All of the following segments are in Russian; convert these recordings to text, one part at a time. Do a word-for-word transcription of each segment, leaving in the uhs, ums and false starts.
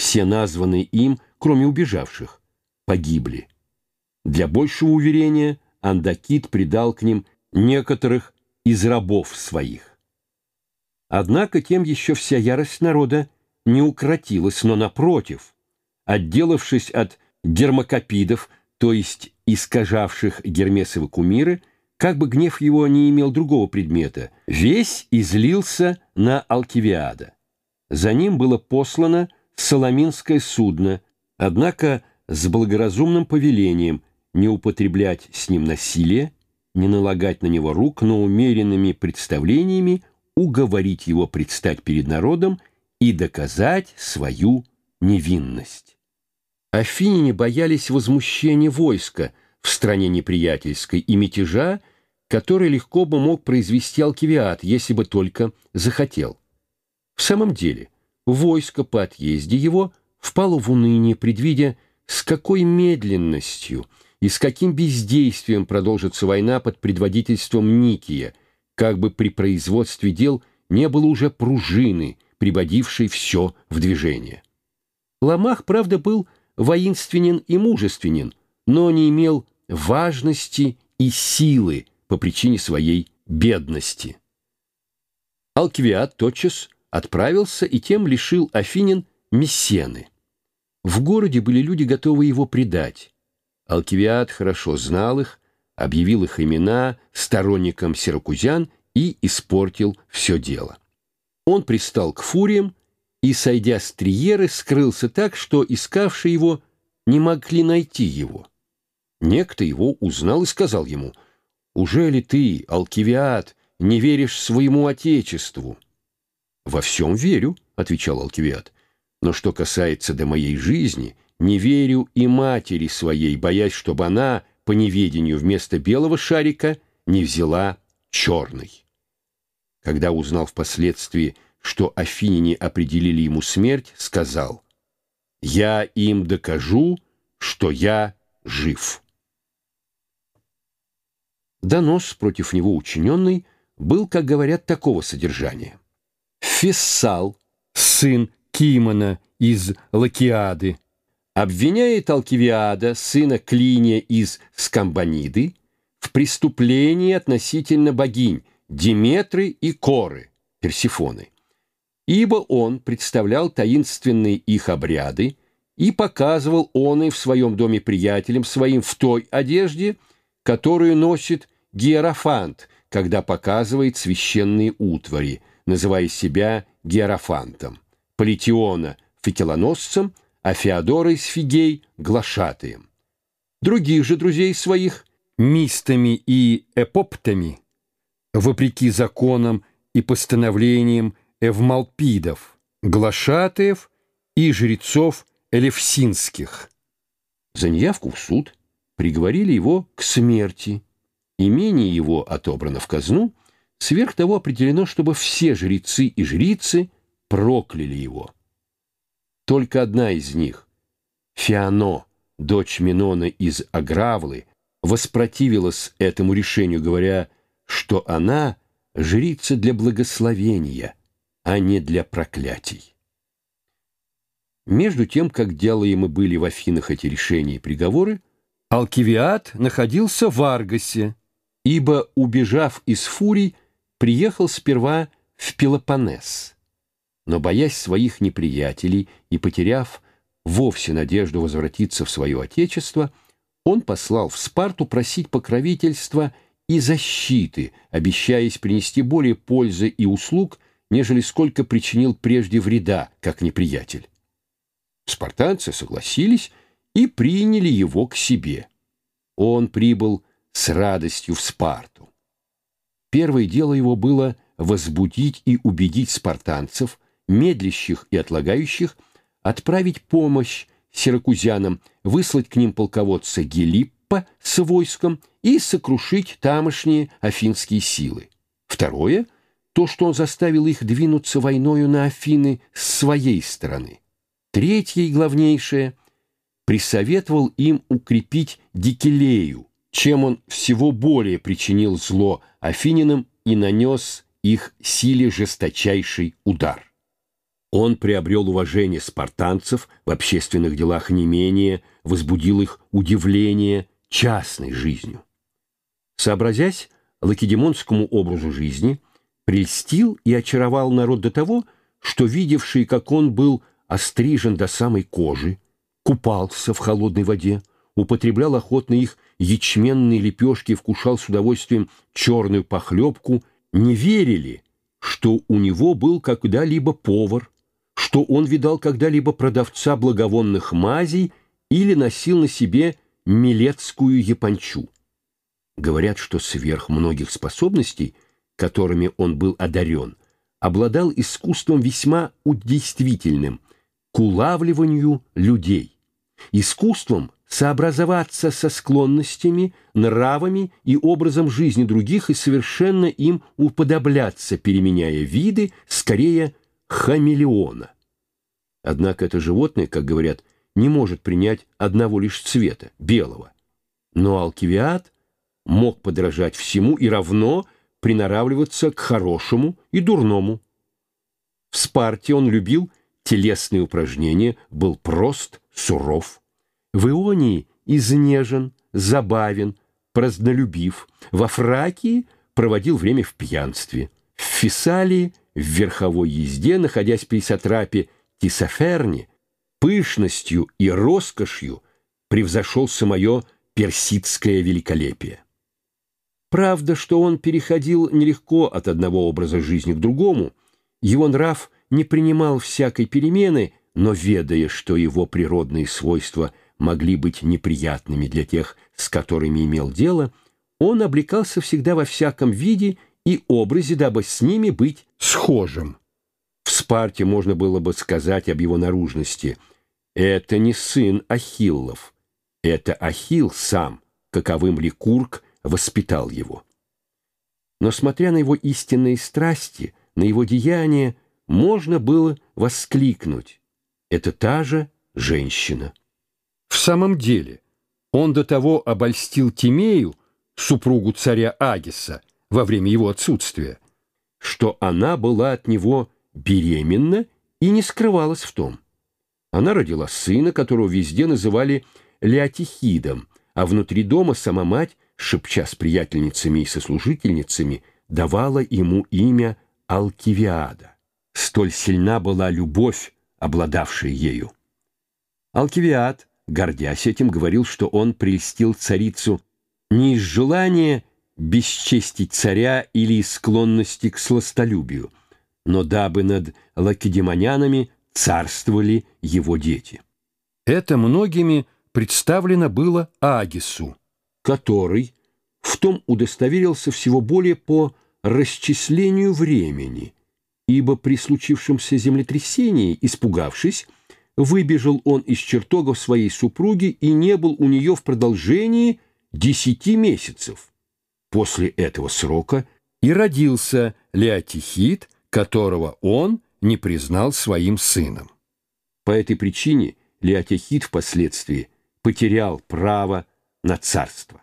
все названные им, кроме убежавших, погибли. Для большего уверения Андакит придал к ним некоторых из рабов своих. Однако тем еще вся ярость народа не укротилась, но, напротив, отделавшись от дермакопидов, то есть искажавших Гермесовы кумиры, как бы гнев его не имел другого предмета, весь излился на Алкивиада. За ним было послано Саламинское судно, однако с благоразумным повелением не употреблять с ним насилие, не налагать на него рук, но умеренными представлениями уговорить его предстать перед народом и доказать свою невинность. Афиняне боялись возмущения войска в стране неприятельской и мятежа, который легко бы мог произвести Алкивиад, если бы только захотел. В самом деле, войско по отъезде его впало в уныние, предвидя, с какой медленностью и с каким бездействием продолжится война под предводительством Никия, как бы при производстве дел не было уже пружины, приводившей все в движение. Ламах, правда, был воинственен и мужественен, но не имел важности и силы по причине своей бедности. Алкивиад тотчас отправился и тем лишил афинян Мессены. В городе были люди, готовые его предать. Алкивиад хорошо знал их, объявил их имена сторонникам сиракузян и испортил все дело. Он пристал к фуриям и, сойдя с триеры, скрылся так, что искавшие его не могли найти его. Некто его узнал и сказал ему: «Уже ли ты, Алкивиад, не веришь своему отечеству?» «Во всем верю», — отвечал Алкивиад, «но что касается до моей жизни, не верю и матери своей, боясь, чтобы она, по неведению, вместо белого шарика не взяла черный». Когда узнал впоследствии, что афиняне определили ему смерть, сказал: «Я им докажу, что я жив». Донос против него учиненный был, как говорят, такого содержания. Фессал, сын Кимона из Лакиады, обвиняет Алкивиада, сына Клиния из Скамбаниды, в преступлении относительно богинь Диметры и Коры, Персифоны, ибо он представлял таинственные их обряды и показывал он и в своем доме приятелям своим в той одежде, которую носит Гиерофант, когда показывает священные утвари, называя себя Гиерофантом, Политиона — факелоносцем, а Феодора из Фигей — глашатаем. Других же друзей своих, мистами и эпоптами, вопреки законам и постановлениям эвмалпидов, глашатаев и жрецов элевсинских. За неявку в суд приговорили его к смерти. Имение его отобрано в казну, сверх того определено, чтобы все жрецы и жрицы прокляли его. Только одна из них, Феано, дочь Минона из Агравлы, воспротивилась этому решению, говоря, что она жрица для благословения, а не для проклятий. Между тем, как делаемы были в Афинах эти решения и приговоры, Алкивиад находился в Аргосе, ибо, убежав из Фурий, приехал сперва в Пелопоннес. Но, боясь своих неприятелей и потеряв вовсе надежду возвратиться в свое отечество, он послал в Спарту просить покровительства и защиты, обещаясь принести более пользы и услуг, нежели сколько причинил прежде вреда, как неприятель. Спартанцы согласились и приняли его к себе. Он прибыл с радостью в Спарту. Первое дело его было возбудить и убедить спартанцев, медлящих и отлагающих, отправить помощь сиракузянам, выслать к ним полководца Гелиппа с войском и сокрушить тамошние афинские силы. Второе — то, что он заставил их двинуться войною на Афины с своей стороны. Третье и главнейшее — присоветовал им укрепить Дикелею, чем он всего более причинил зло афинянам и нанес их силе жесточайший удар. Он приобрел уважение спартанцев в общественных делах не менее, возбудил их удивление частной жизнью. Сообразясь лакедемонскому образу жизни, прельстил и очаровал народ до того, что, видевший, как он был острижен до самой кожи, купался в холодной воде, употреблял охотно их ячменные лепешки и вкушал с удовольствием черную похлебку, не верили, что у него был когда-либо повар, что он видал когда-либо продавца благовонных мазей или носил на себе милецкую япончу. Говорят, что сверх многих способностей, которыми он был одарен, обладал искусством весьма удействительным к улавливанию людей, искусством сообразоваться со склонностями, нравами и образом жизни других и совершенно им уподобляться, переменяя виды, скорее хамелеона. Однако это животное, как говорят, не может принять одного лишь цвета, белого. Но Алкивиад мог подражать всему и равно приноравливаться к хорошему и дурному. В Спарте он любил телесные упражнения, был прост, суров. В Ионии изнежен, забавен, празднолюбив. Во Фракии проводил время в пьянстве. В Фессалии в верховой езде, находясь при сатрапе Тисоферне, пышностью и роскошью превзошел самое персидское великолепие. Правда, что он переходил нелегко от одного образа жизни к другому, его нрав не принимал всякой перемены, но, ведая, что его природные свойства могли быть неприятными для тех, с которыми имел дело, он облекался всегда во всяком виде и образе, дабы с ними быть схожим. В Спарте можно было бы сказать об его наружности: это не сын Ахиллов, это Ахилл сам, каковым Ликург воспитал его. Но, смотря на его истинные страсти, на его деяния, можно было воскликнуть: это та же женщина. В самом деле, он до того обольстил Тимею, супругу царя Агиса, во время его отсутствия, что она была от него беременна и не скрывалась в том. Она родила сына, которого везде называли Леотихидом, а внутри дома сама мать, шепча с приятельницами и сослужительницами, давала ему имя Алкивиада. Столь сильна была любовь, обладавшая ею. Алкивиад, гордясь этим, говорил, что он прельстил царицу не из желания бесчестить царя или из склонности к сластолюбию, но дабы над лакедемонянами царствовали его дети. Это многими представлено было Агису, который в том удостоверился всего более по расчислению времени, ибо при случившемся землетрясении, испугавшись, выбежал он из чертогов своей супруги и не был у нее в продолжении десяти месяцев. После этого срока и родился Леотихид, которого он не признал своим сыном. По этой причине Леотихид впоследствии потерял право на царство.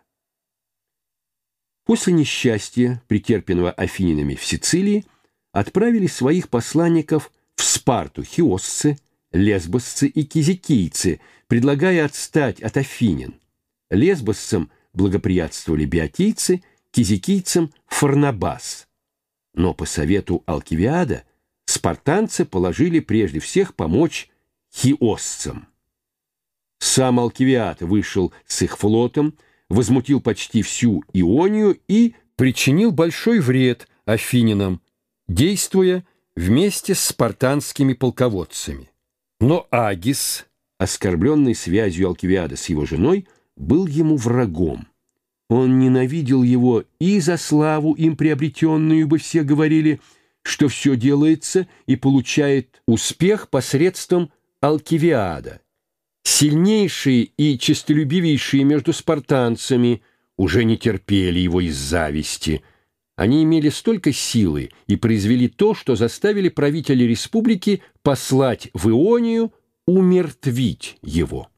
После несчастья, претерпенного афининами в Сицилии, отправили своих посланников в Спарту хиосцы, лесбосцы и кизикийцы, предлагая отстать от афинян. Лесбосцам благоприятствовали биотийцы, кизикийцам — Фарнабас. Но по совету Алкивиада спартанцы положили прежде всех помочь хиосцам. Сам Алкивиад вышел с их флотом, возмутил почти всю Ионию и причинил большой вред афинянам, действуя вместе с спартанскими полководцами. Но Агис, оскорбленный связью Алкивиада с его женой, был ему врагом. Он ненавидел его и за славу им приобретенную, ибо все говорили, что все делается и получает успех посредством Алкивиада. Сильнейшие и честолюбивейшие между спартанцами уже не терпели его из зависти. Они имели столько силы и произвели то, что заставили правителя республики послать в Ионию умертвить его.